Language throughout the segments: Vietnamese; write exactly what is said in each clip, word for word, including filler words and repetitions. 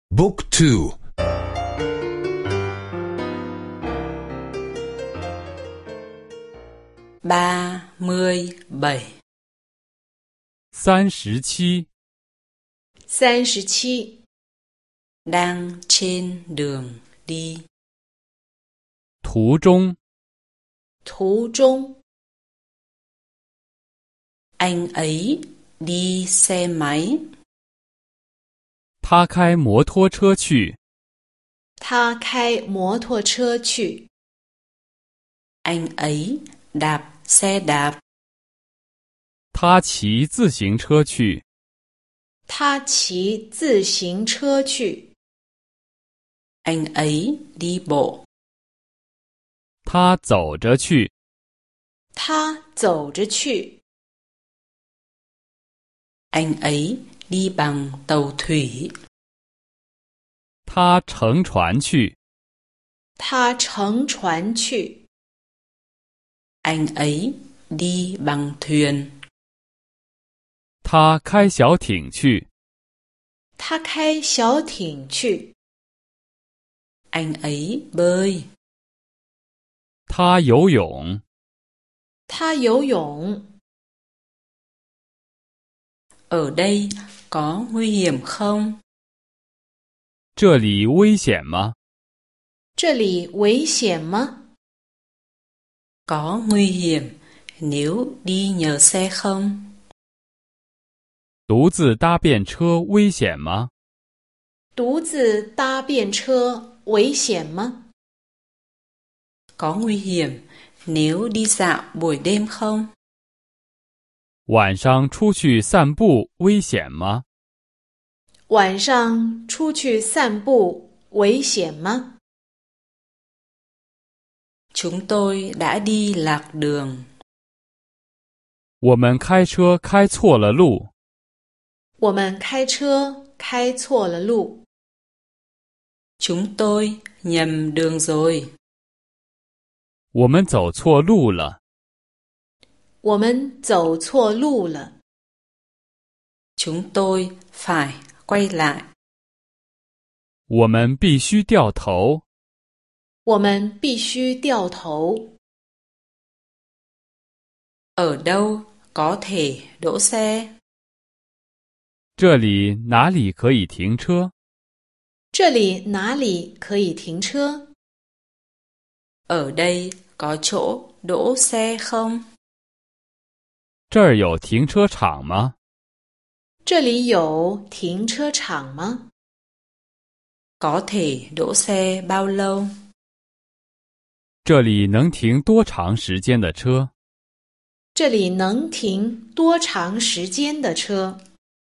Book two. ba mươi bảy. 三十七， 三十七， Đang trên đường đi. 途中， 途中， Anh ấy đi xe máy. 他开摩托车去， 他开摩托车去， Anh ấy đạp xe đạp. 他骑自行车去， 他骑自行车去， Anh ấy đi bộ. 他走着去， 他走着去， Anh ấy đi bằng tàu thủy. 他乘船去， 他乘船去， Anh ấy đi bằng thuyền. 他开小艇去， 他开小艇去， Anh ấy bơi. 他游泳， 他游泳。 Ở đây có nguy hiểm không? 这里危险吗？ 这里危险吗？ Có nguy hiểm nếu đi nhờ xe không? 独自搭便车危险吗？ 独自搭便车危险吗？ Có nguy hiểm nếu đi dạo buổi đêm không? 晚上出去散步危险吗？ 晚上出去散步危险吗？ Chúng tôi đã đi lạc đường. 我们开车开错了路， 我们开车开错了路， Chúng tôi nhầm đường rồi. 我们走错路了， 我们走错路了， Chúng tôi phải quay lại. 我们必须掉头。 我们必须掉头。 Ở đâu có thể đỗ xe? 这里哪里可以停车？ 这里哪里可以停车？ Ở đây có chỗ đỗ xe không? 这儿有停车场吗？ 这里有停车场吗？ Có thể đỗ xe bao lâu? 这里能停多长时间的车？ 这里能停多长时间的车？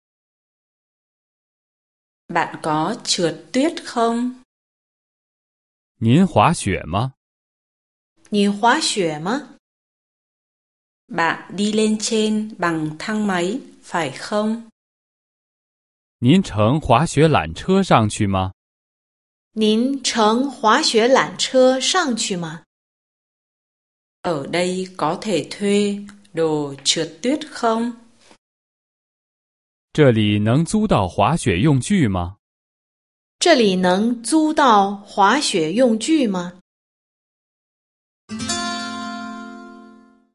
Bạn có trượt tuyết không? 您滑雪吗？ 你滑雪吗？ Bạn đi lên trên bằng thang máy, phải không? 您乘滑雪缆车上去吗？ 您乘滑雪缆车上去吗？ Ở đây có thể thuê đồ trượt tuyết không? 这里能租到滑雪用具吗？ 这里能租到滑雪用具吗？